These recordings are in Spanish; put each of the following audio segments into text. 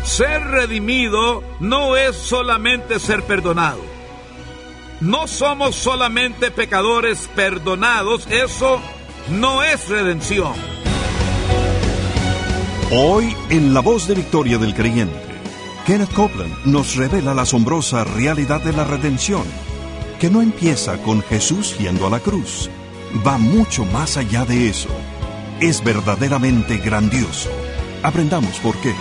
Ser redimido no es solamente ser perdonado. No somos solamente pecadores perdonados, eso no es redención. Hoy, en La Voz de Victoria del Creyente, Kenneth Copeland nos revela la asombrosa realidad de la redención, que no empieza con Jesús yendo a la cruz. Va mucho más allá de eso. Es verdaderamente grandioso. Aprendamos por qué.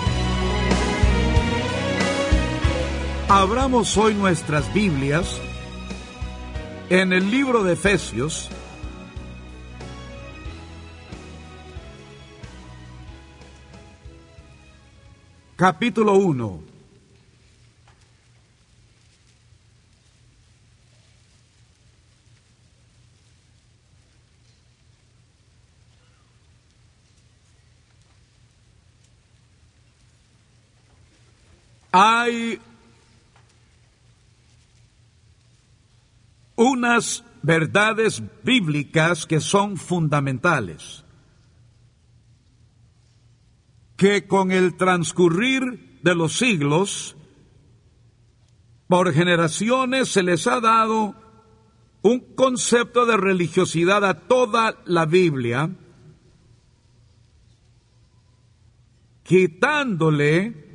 Abramos hoy nuestras Biblias en el libro de Efesios, capítulo 1. Hay unas verdades bíblicas que son fundamentales, que con el transcurrir de los siglos, por generaciones se les ha dado un concepto de religiosidad a toda la Biblia, quitándole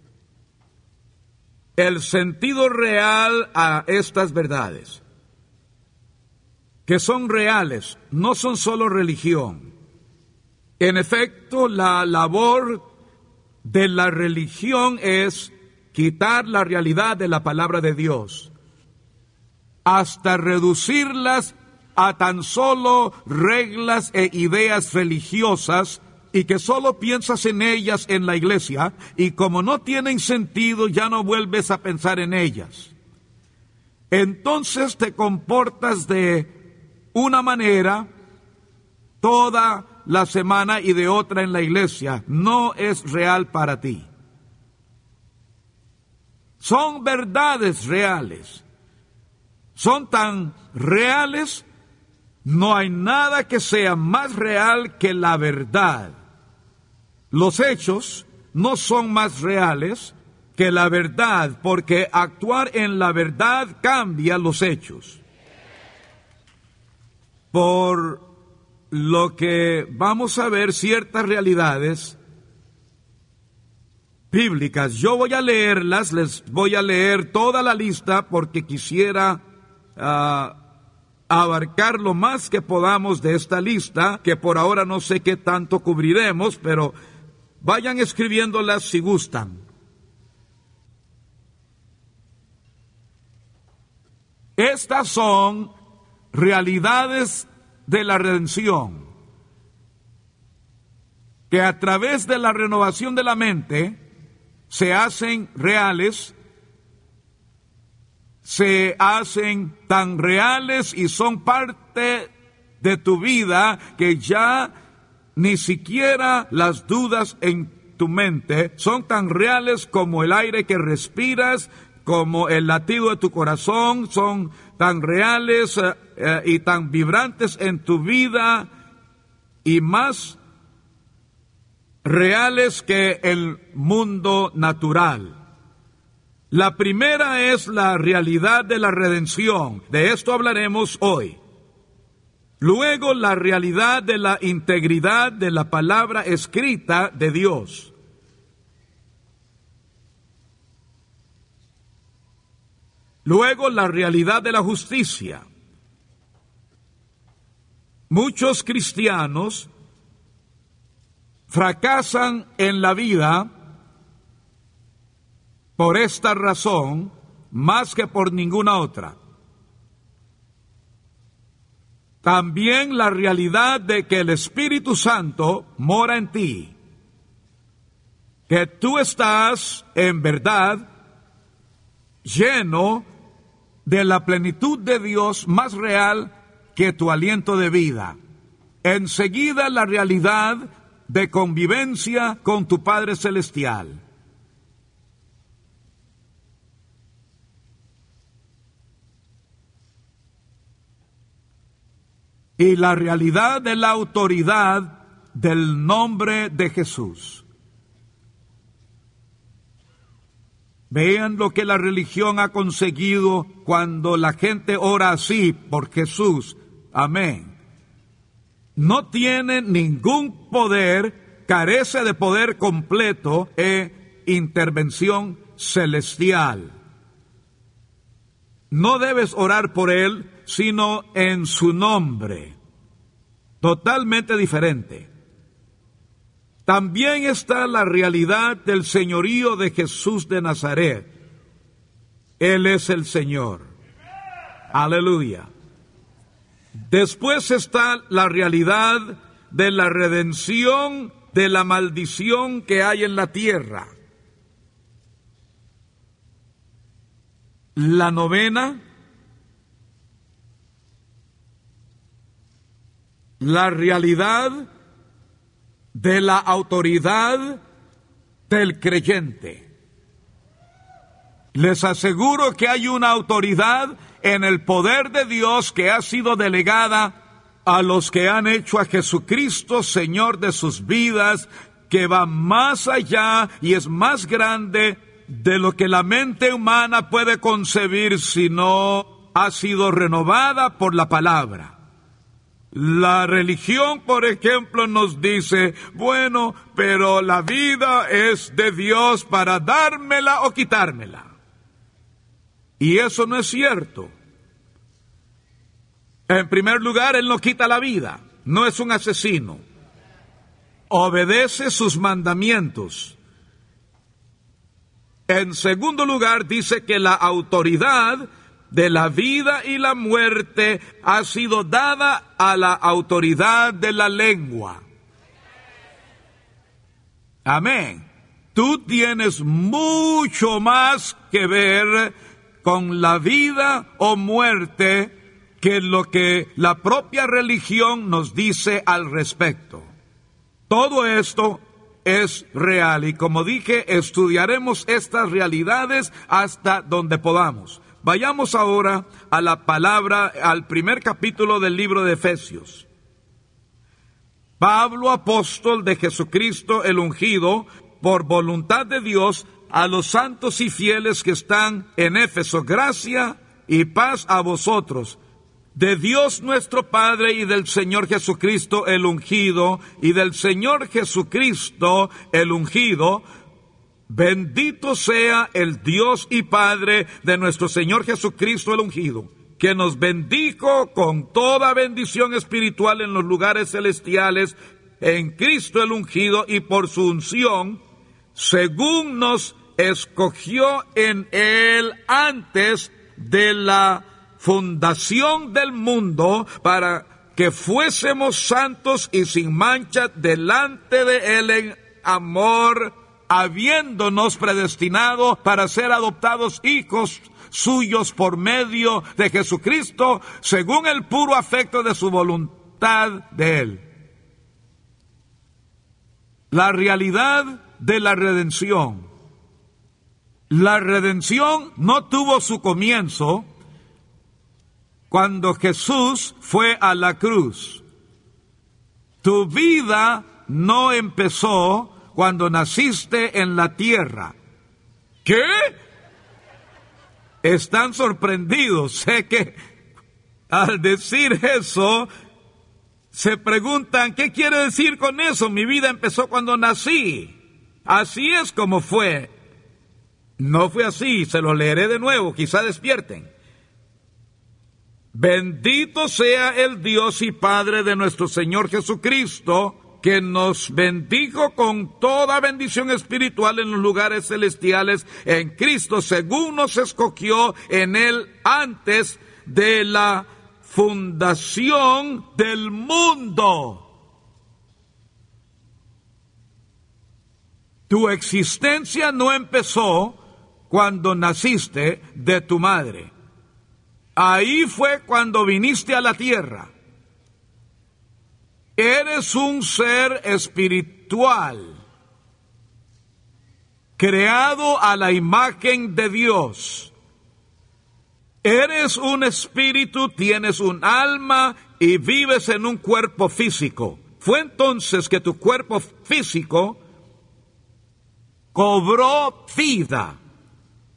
el sentido real a estas verdades, que son reales, no son solo religión. En efecto, la labor de la religión es quitar la realidad de la palabra de Dios, hasta reducirlas a tan solo reglas e ideas religiosas, y que solo piensas en ellas en la iglesia, y como no tienen sentido, ya no vuelves a pensar en ellas. Entonces te comportas de una manera toda la semana y de otra en la iglesia. No es real para ti. Son verdades reales. Son tan reales, no hay nada que sea más real que la verdad. Los hechos no son más reales que la verdad, porque actuar en la verdad cambia los hechos. Por lo que vamos a ver ciertas realidades bíblicas. Yo voy a leerlas, les voy a leer toda la lista porque quisiera abarcar lo más que podamos de esta lista, que por ahora no sé qué tanto cubriremos, pero vayan escribiéndolas si gustan. Estas son realidades de la redención, que a través de la renovación de la mente se hacen reales, se hacen tan reales y son parte de tu vida que ya ni siquiera las dudas en tu mente, son tan reales como el aire que respiras, como el latido de tu corazón, son tan reales y tan vibrantes en tu vida y más reales que el mundo natural. La primera es la realidad de la redención. De esto hablaremos hoy. Luego, la realidad de la integridad de la palabra escrita de Dios. Luego, la realidad de la justicia. Muchos cristianos fracasan en la vida por esta razón, más que por ninguna otra. También la realidad de que el Espíritu Santo mora en ti, que tú estás en verdad lleno de la plenitud de Dios más real que tu aliento de vida. Enseguida, la realidad de convivencia con tu Padre Celestial. Y la realidad de la autoridad del nombre de Jesús. Vean lo que la religión ha conseguido cuando la gente ora así por Jesús. Amén. No tiene ningún poder, carece de poder completo e intervención celestial. No debes orar por él, sino en su nombre. Totalmente diferente. También está la realidad del señorío de Jesús de Nazaret. Él es el Señor. Aleluya. Después está la realidad de la redención de la maldición que hay en la tierra. La novena, la realidad de la autoridad del creyente. Les aseguro que hay una autoridad en el poder de Dios que ha sido delegada a los que han hecho a Jesucristo Señor de sus vidas, que va más allá y es más grande de lo que la mente humana puede concebir si no ha sido renovada por la palabra. La religión, por ejemplo, nos dice, bueno, pero la vida es de Dios para dármela o quitármela. Y eso no es cierto. En primer lugar, Él no quita la vida, no es un asesino. Obedece sus mandamientos. En segundo lugar, dice que la autoridad de la vida y la muerte ha sido dada a la autoridad de la lengua. Amén. Tú tienes mucho más que ver con la vida o muerte que lo que la propia religión nos dice al respecto. Todo esto es real y, como dije, estudiaremos estas realidades hasta donde podamos. Vayamos ahora a la palabra, al primer capítulo del libro de Efesios. Pablo, apóstol de Jesucristo el ungido, por voluntad de Dios, a los santos y fieles que están en Éfeso, gracia y paz a vosotros, de Dios nuestro Padre y del Señor Jesucristo el ungido, y del Señor Jesucristo el ungido. Bendito sea el Dios y Padre de nuestro Señor Jesucristo el ungido, que nos bendijo con toda bendición espiritual en los lugares celestiales en Cristo el ungido, y por su unción, según nos escogió en Él antes de la fundación del mundo, para que fuésemos santos y sin mancha delante de Él en amor, habiéndonos predestinado para ser adoptados hijos suyos por medio de Jesucristo, según el puro afecto de su voluntad de Él. La realidad de la redención. La redención no tuvo su comienzo cuando Jesús fue a la cruz. Tu vida no empezó cuando naciste en la tierra. ¿Qué? Están sorprendidos. Sé que al decir eso se preguntan, ¿qué quiere decir con eso? Mi vida empezó cuando nací. Así es como fue. No fue así, se lo leeré de nuevo, quizá despierten. Bendito sea el Dios y Padre de nuestro Señor Jesucristo, que nos bendijo con toda bendición espiritual en los lugares celestiales en Cristo, según nos escogió en Él antes de la fundación del mundo. Tu existencia no empezó cuando naciste de tu madre. Ahí fue cuando viniste a la tierra. Eres un ser espiritual, creado a la imagen de Dios. Eres un espíritu, tienes un alma y vives en un cuerpo físico. Fue entonces que tu cuerpo físico cobró vida.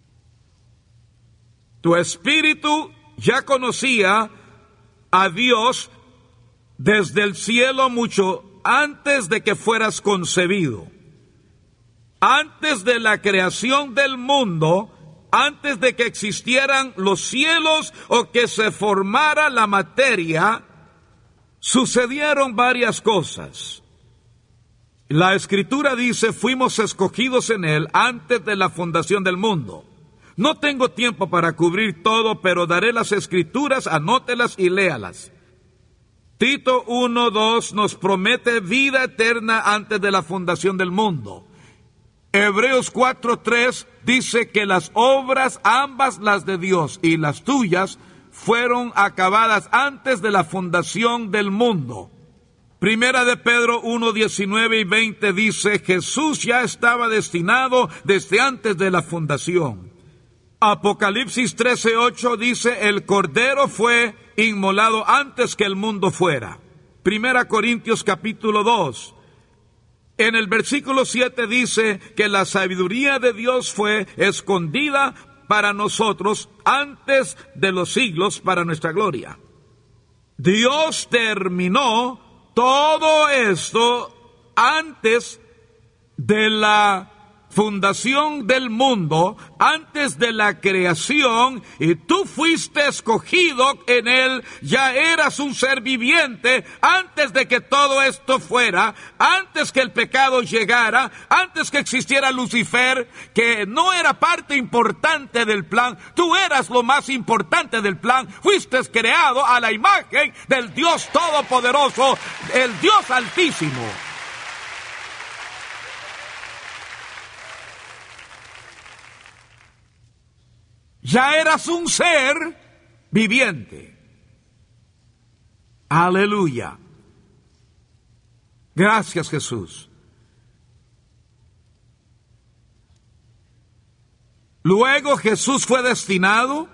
Tu espíritu ya conocía a Dios desde el cielo mucho antes de que fueras concebido. Antes de la creación del mundo, antes de que existieran los cielos o que se formara la materia, sucedieron varias cosas. La Escritura dice, fuimos escogidos en Él antes de la fundación del mundo. No tengo tiempo para cubrir todo, pero daré las Escrituras, anótelas y léalas. Tito 1:2 nos promete vida eterna antes de la fundación del mundo. Hebreos 4:3 dice que las obras, ambas las de Dios y las tuyas, fueron acabadas antes de la fundación del mundo. Primera de Pedro 1:19 y 20 dice, Jesús ya estaba destinado desde antes de la fundación. Apocalipsis 13:8 dice, el Cordero fue inmolado antes que el mundo fuera. Primera Corintios capítulo 2. En el versículo 7 dice que la sabiduría de Dios fue escondida para nosotros antes de los siglos para nuestra gloria. Dios terminó todo esto antes de la fundación del mundo, antes de la creación, y tú fuiste escogido en Él, ya eras un ser viviente antes de que todo esto fuera, antes que el pecado llegara, antes que existiera Lucifer, que no era parte importante del plan. Tú eras lo más importante del plan. Fuiste creado a la imagen del Dios Todopoderoso, el Dios Altísimo. Ya eras un ser viviente. Aleluya. Gracias, Jesús. Luego Jesús fue destinado.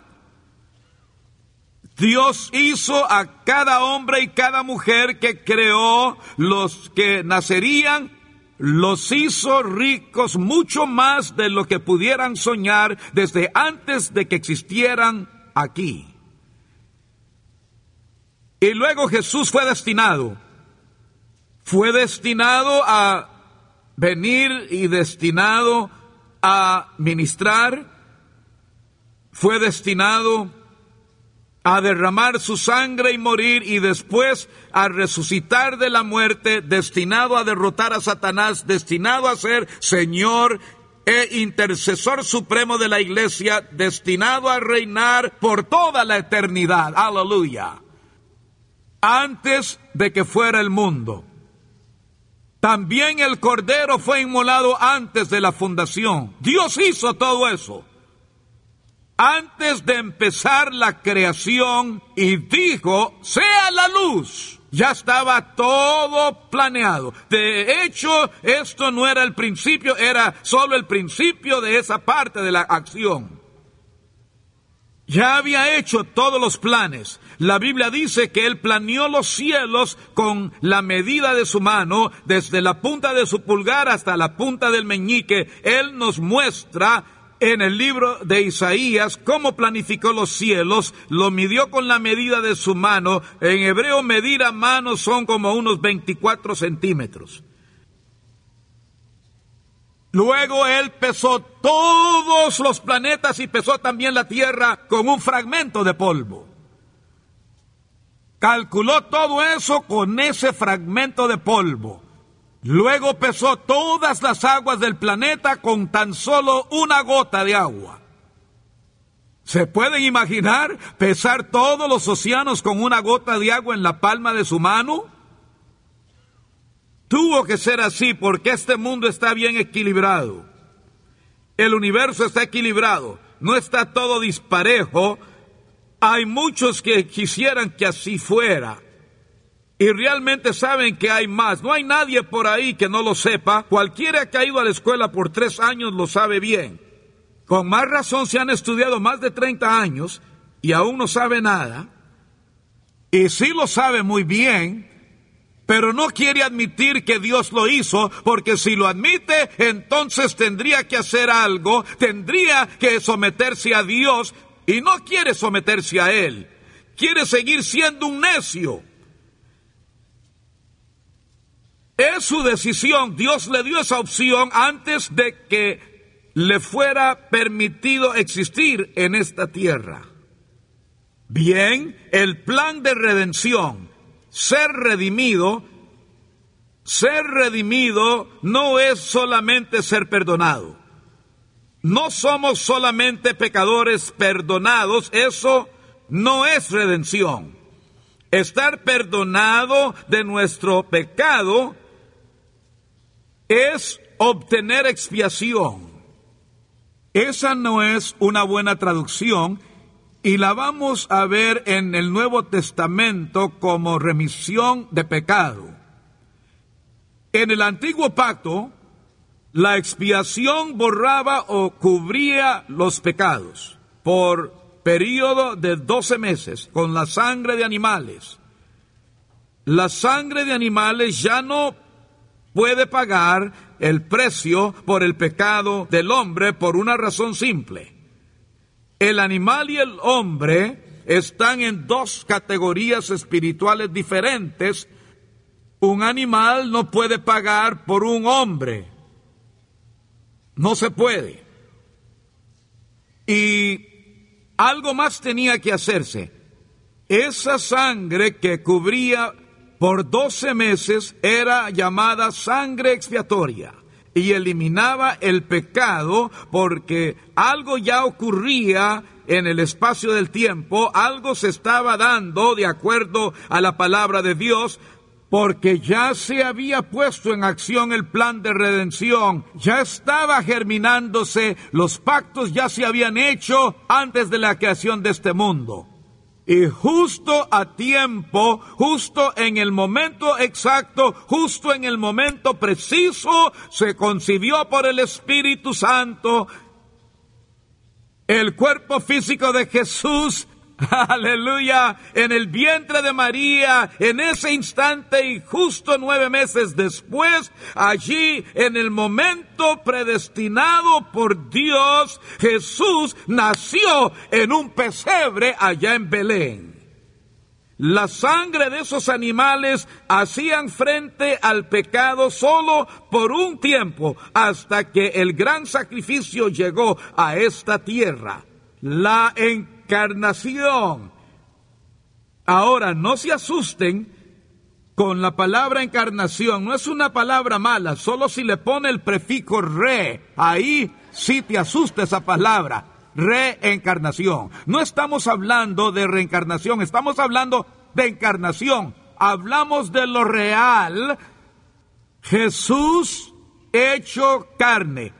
Dios hizo a cada hombre y cada mujer que creó, los que nacerían, los hizo ricos mucho más de lo que pudieran soñar desde antes de que existieran aquí. Y luego Jesús fue destinado a venir y destinado a ministrar, fue destinado a derramar su sangre y morir, y después a resucitar de la muerte, destinado a derrotar a Satanás, destinado a ser Señor e intercesor supremo de la iglesia, destinado a reinar por toda la eternidad. Aleluya. Antes de que fuera el mundo. También el Cordero fue inmolado antes de la fundación. Dios hizo todo eso antes de empezar la creación, y dijo, sea la luz. Ya estaba todo planeado. De hecho, esto no era el principio, era solo el principio de esa parte de la acción. Ya había hecho todos los planes. La Biblia dice que Él planeó los cielos con la medida de su mano, desde la punta de su pulgar hasta la punta del meñique. Él nos muestra en el libro de Isaías cómo planificó los cielos, lo midió con la medida de su mano. En hebreo, medir a mano son como unos 24 centímetros. Luego Él pesó todos los planetas y pesó también la tierra con un fragmento de polvo. Calculó todo eso con ese fragmento de polvo. Luego pesó todas las aguas del planeta con tan solo una gota de agua. ¿Se pueden imaginar pesar todos los océanos con una gota de agua en la palma de su mano? Tuvo que ser así porque este mundo está bien equilibrado. El universo está equilibrado, no está todo disparejo. Hay muchos que quisieran que así fuera. Y realmente saben que hay más. No hay nadie por ahí que no lo sepa. Cualquiera que ha ido a la escuela por 3 años lo sabe bien. Con más razón se han estudiado más de 30 años y aún no sabe nada. Y sí lo sabe muy bien, pero no quiere admitir que Dios lo hizo, porque si lo admite, entonces tendría que hacer algo, tendría que someterse a Dios, y no quiere someterse a él. Quiere seguir siendo un necio. Es su decisión. Dios le dio esa opción antes de que le fuera permitido existir en esta tierra. Bien, el plan de redención, ser redimido no es solamente ser perdonado. No somos solamente pecadores perdonados, eso no es redención. Estar perdonado de nuestro pecado es obtener expiación. Esa no es una buena traducción y la vamos a ver en el Nuevo Testamento como remisión de pecado. En el Antiguo Pacto, la expiación borraba o cubría los pecados por periodo de 12 meses con la sangre de animales. La sangre de animales ya no puede pagar el precio por el pecado del hombre por una razón simple. El animal y el hombre están en dos categorías espirituales diferentes. Un animal no puede pagar por un hombre. No se puede. Y algo más tenía que hacerse. Esa sangre que cubría por 12 meses era llamada sangre expiatoria y eliminaba el pecado porque algo ya ocurría en el espacio del tiempo, algo se estaba dando de acuerdo a la palabra de Dios, porque ya se había puesto en acción el plan de redención, ya estaba germinándose, los pactos ya se habían hecho antes de la creación de este mundo. Y justo a tiempo, justo en el momento exacto, justo en el momento preciso, se concibió por el Espíritu Santo el cuerpo físico de Jesús. Aleluya, en el vientre de María, en ese instante y justo 9 meses después, allí en el momento predestinado por Dios, Jesús nació en un pesebre allá en Belén. La sangre de esos animales hacían frente al pecado solo por un tiempo, hasta que el gran sacrificio llegó a esta tierra. La encarnación. Ahora, no se asusten con la palabra encarnación. No es una palabra mala, solo si le pone el prefijo re. Ahí sí te asusta esa palabra. Reencarnación. No estamos hablando de reencarnación, estamos hablando de encarnación. Hablamos de lo real. Jesús hecho carne.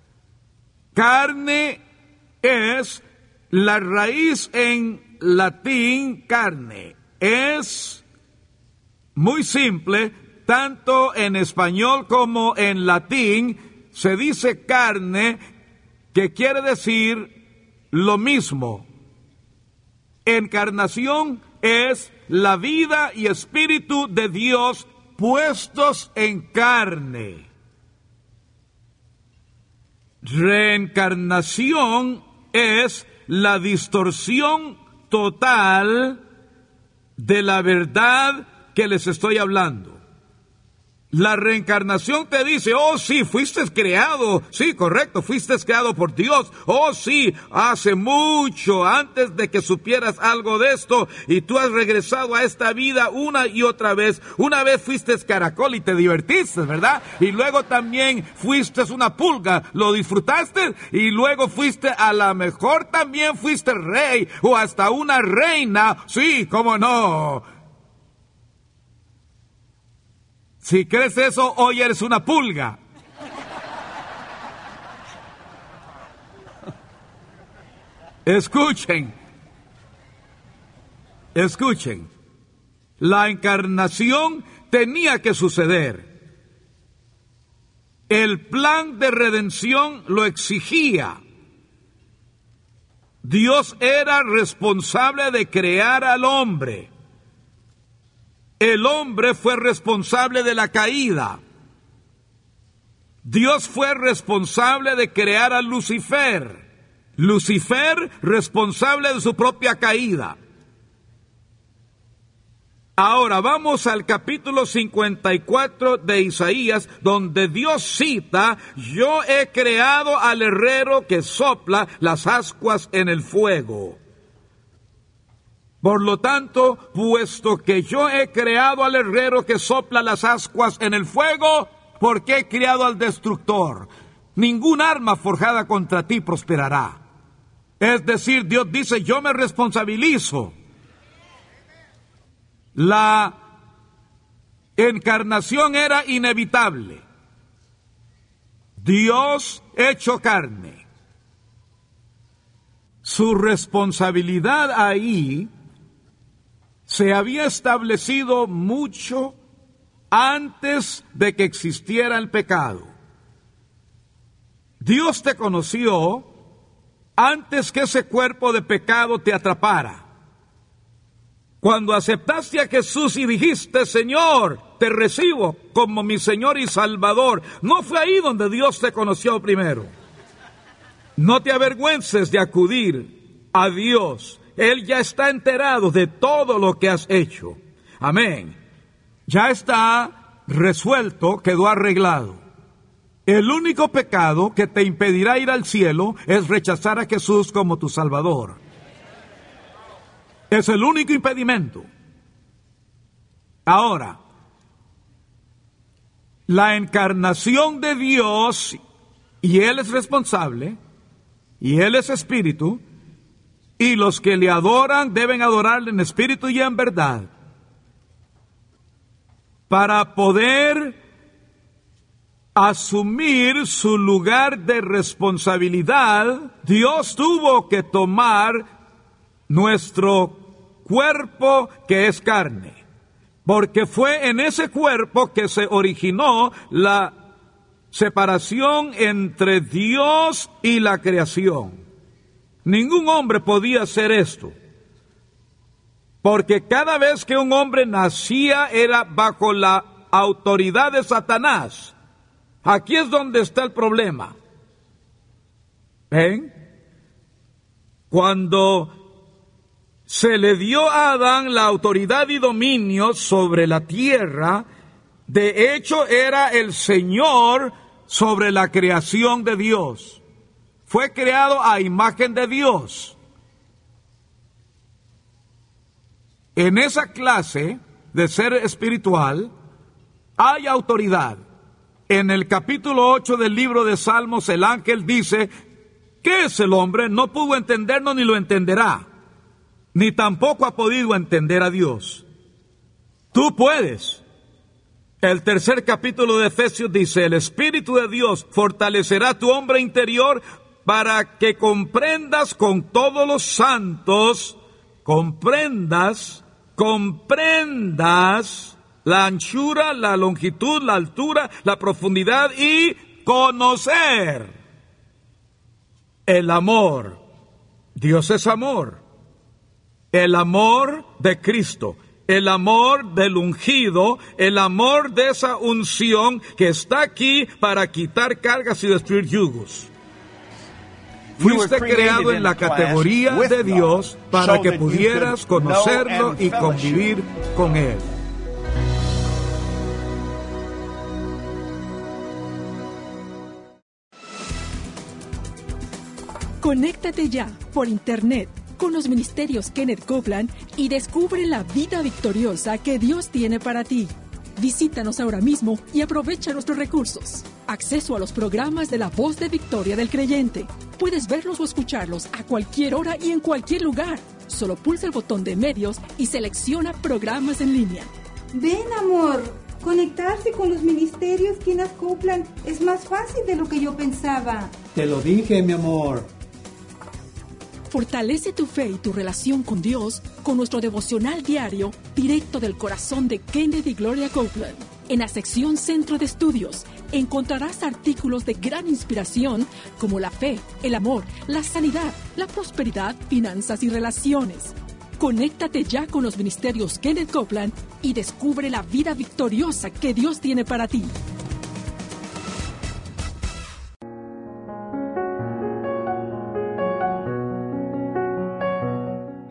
Carne es la raíz en latín carne. Es muy simple, tanto en español como en latín se dice carne, que quiere decir lo mismo. Encarnación es la vida y espíritu de Dios puestos en carne. Reencarnación es la distorsión total de la verdad que les estoy hablando. La reencarnación te dice, oh sí, fuiste creado, sí, correcto, fuiste creado por Dios, oh sí, hace mucho, antes de que supieras algo de esto, y tú has regresado a esta vida una y otra vez. Una vez fuiste caracol y te divertiste, ¿verdad? Y luego también fuiste una pulga, lo disfrutaste, y luego fuiste, a lo mejor también fuiste rey, o hasta una reina, sí, cómo no. Si crees eso, hoy eres una pulga. Escuchen. La encarnación tenía que suceder. El plan de redención lo exigía. Dios era responsable de crear al hombre. El hombre fue responsable de la caída. Dios fue responsable de crear a Lucifer. Lucifer, responsable de su propia caída. Ahora vamos al capítulo 54 de Isaías, donde Dios cita: yo he creado al herrero que sopla las ascuas en el fuego. Por lo tanto, puesto que yo he creado al herrero que sopla las ascuas en el fuego, ¿por qué he creado al destructor? Ningún arma forjada contra ti prosperará. Es decir, Dios dice: yo me responsabilizo. La encarnación era inevitable. Dios hecho carne. Su responsabilidad ahí se había establecido mucho antes de que existiera el pecado. Dios te conoció antes que ese cuerpo de pecado te atrapara. Cuando aceptaste a Jesús y dijiste: Señor, te recibo como mi Señor y Salvador, no fue ahí donde Dios te conoció primero. No te avergüences de acudir a Dios. Él ya está enterado de todo lo que has hecho. Amén. Ya está resuelto, quedó arreglado. El único pecado que te impedirá ir al cielo es rechazar a Jesús como tu Salvador. Es el único impedimento. Ahora, la encarnación de Dios, y Él es responsable, y Él es espíritu, y los que le adoran deben adorarle en espíritu y en verdad. Para poder asumir su lugar de responsabilidad, Dios tuvo que tomar nuestro cuerpo que es carne, porque fue en ese cuerpo que se originó la separación entre Dios y la creación. Ningún hombre podía hacer esto, porque cada vez que un hombre nacía era bajo la autoridad de Satanás. Aquí es donde está el problema. ¿Ven? Cuando se le dio a Adán la autoridad y dominio sobre la tierra, de hecho era el Señor sobre la creación de Dios. Fue creado a imagen de Dios. En esa clase de ser espiritual hay autoridad. En el capítulo 8 del libro de Salmos, el ángel dice: ¿qué es el hombre? No pudo entendernos ni lo entenderá, ni tampoco ha podido entender a Dios. Tú puedes. El tercer capítulo de Efesios dice: el Espíritu de Dios fortalecerá tu hombre interior para que comprendas con todos los santos, comprendas la anchura, la longitud, la altura, la profundidad y conocer el amor. Dios es amor. El amor de Cristo, el amor del ungido, el amor de esa unción que está aquí para quitar cargas y destruir yugos. Fuiste creado en la categoría de Dios para que pudieras conocerlo y convivir con Él. Conéctate ya por internet con los ministerios Kenneth Copeland y descubre la vida victoriosa que Dios tiene para ti. Visítanos ahora mismo y aprovecha nuestros recursos. Acceso a los programas de La Voz de Victoria del Creyente. Puedes verlos o escucharlos a cualquier hora y en cualquier lugar. Solo pulsa el botón de medios y selecciona programas en línea. Ven, amor. Conectarse con los ministerios Kenneth Copeland es más fácil de lo que yo pensaba. Te lo dije, mi amor. Fortalece tu fe y tu relación con Dios con nuestro devocional diario directo del corazón de Kenneth y Gloria Copeland. En la sección Centro de Estudios encontrarás artículos de gran inspiración como la fe, el amor, la sanidad, la prosperidad, finanzas y relaciones. Conéctate ya con los ministerios Kenneth Copeland y descubre la vida victoriosa que Dios tiene para ti.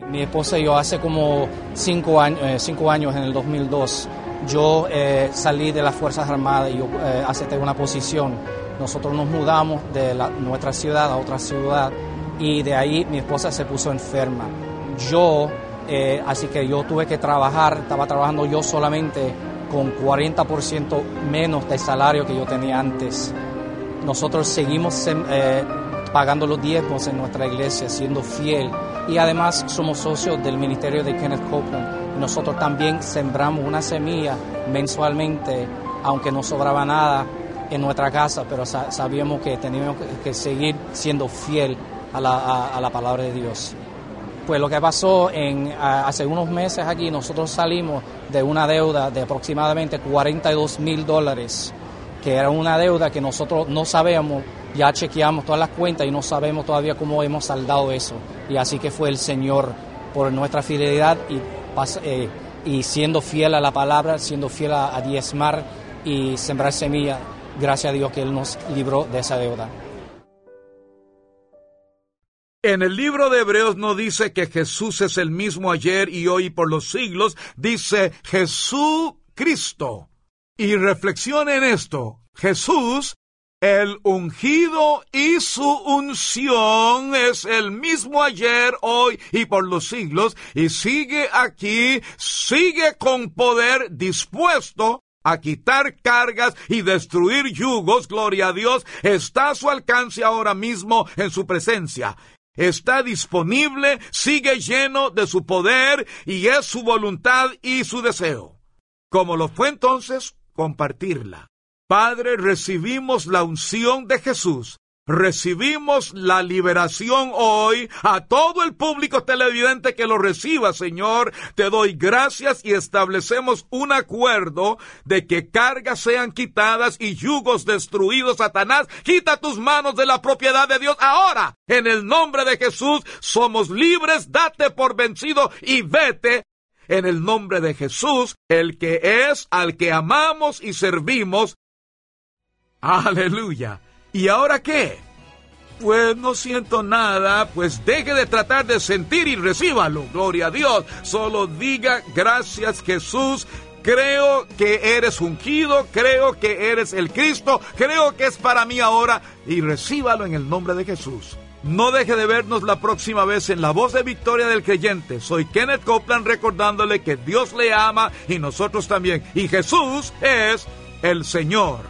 Mi esposa y yo hace como 5 años, en el 2002, yo salí de las Fuerzas Armadas y yo acepté una posición. Nosotros nos mudamos de nuestra ciudad a otra ciudad y de ahí mi esposa se puso enferma. Así que yo tuve que estaba trabajando yo solamente con 40% menos de salario que yo tenía antes. Nosotros seguimos pagando los diezmos en nuestra iglesia, siendo fiel. Y además somos socios del ministerio de Kenneth Copeland. Nosotros también sembramos una semilla mensualmente, aunque no sobraba nada en nuestra casa, pero sabíamos que teníamos que seguir siendo fiel a la palabra de Dios. Pues lo que pasó hace unos meses aquí, nosotros salimos de una deuda de aproximadamente $42,000, que era una deuda que nosotros no sabíamos. Ya chequeamos todas las cuentas y no sabemos todavía cómo hemos saldado eso. Y así que fue el Señor por nuestra fidelidad y siendo fiel a la palabra, siendo fiel a diezmar y sembrar semilla. Gracias a Dios que Él nos libró de esa deuda. En el libro de Hebreos no dice que Jesús es el mismo ayer y hoy y por los siglos. Dice Jesucristo. Y reflexione en esto. Jesús, el ungido, y su unción es el mismo ayer, hoy y por los siglos, y sigue aquí, sigue con poder, dispuesto a quitar cargas y destruir yugos. Gloria a Dios, está a su alcance ahora mismo en su presencia. Está disponible, sigue lleno de su poder y es su voluntad y su deseo. Como lo fue entonces, compartirla. Padre, recibimos la unción de Jesús, recibimos la liberación hoy. A todo el público televidente que lo reciba, Señor, te doy gracias y establecemos un acuerdo de que cargas sean quitadas y yugos destruidos. Satanás, quita tus manos de la propiedad de Dios ahora. En el nombre de Jesús somos libres, date por vencido y vete. En el nombre de Jesús, el que es, al que amamos y servimos. ¡Aleluya! ¿Y ahora qué? Pues no siento nada, pues deje de tratar de sentir y recíbalo. Gloria a Dios. Solo diga gracias, Jesús. Creo que eres ungido, creo que eres el Cristo, creo que es para mí ahora. Y recíbalo en el nombre de Jesús. No deje de vernos la próxima vez en La Voz de Victoria del Creyente. Soy Kenneth Copeland, recordándole que Dios le ama y nosotros también. Y Jesús es el Señor.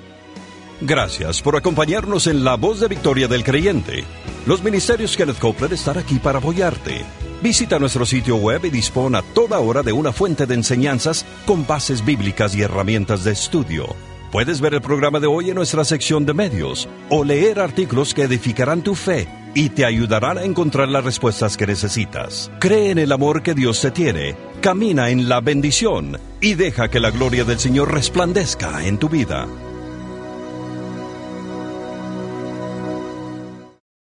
Gracias por acompañarnos en La Voz de Victoria del Creyente. Los ministerios Kenneth Copeland están aquí para apoyarte. Visita nuestro sitio web y dispone a toda hora de una fuente de enseñanzas con bases bíblicas y herramientas de estudio. Puedes ver el programa de hoy en nuestra sección de medios o leer artículos que edificarán tu fe y te ayudarán a encontrar las respuestas que necesitas. Cree en el amor que Dios te tiene, camina en la bendición y deja que la gloria del Señor resplandezca en tu vida.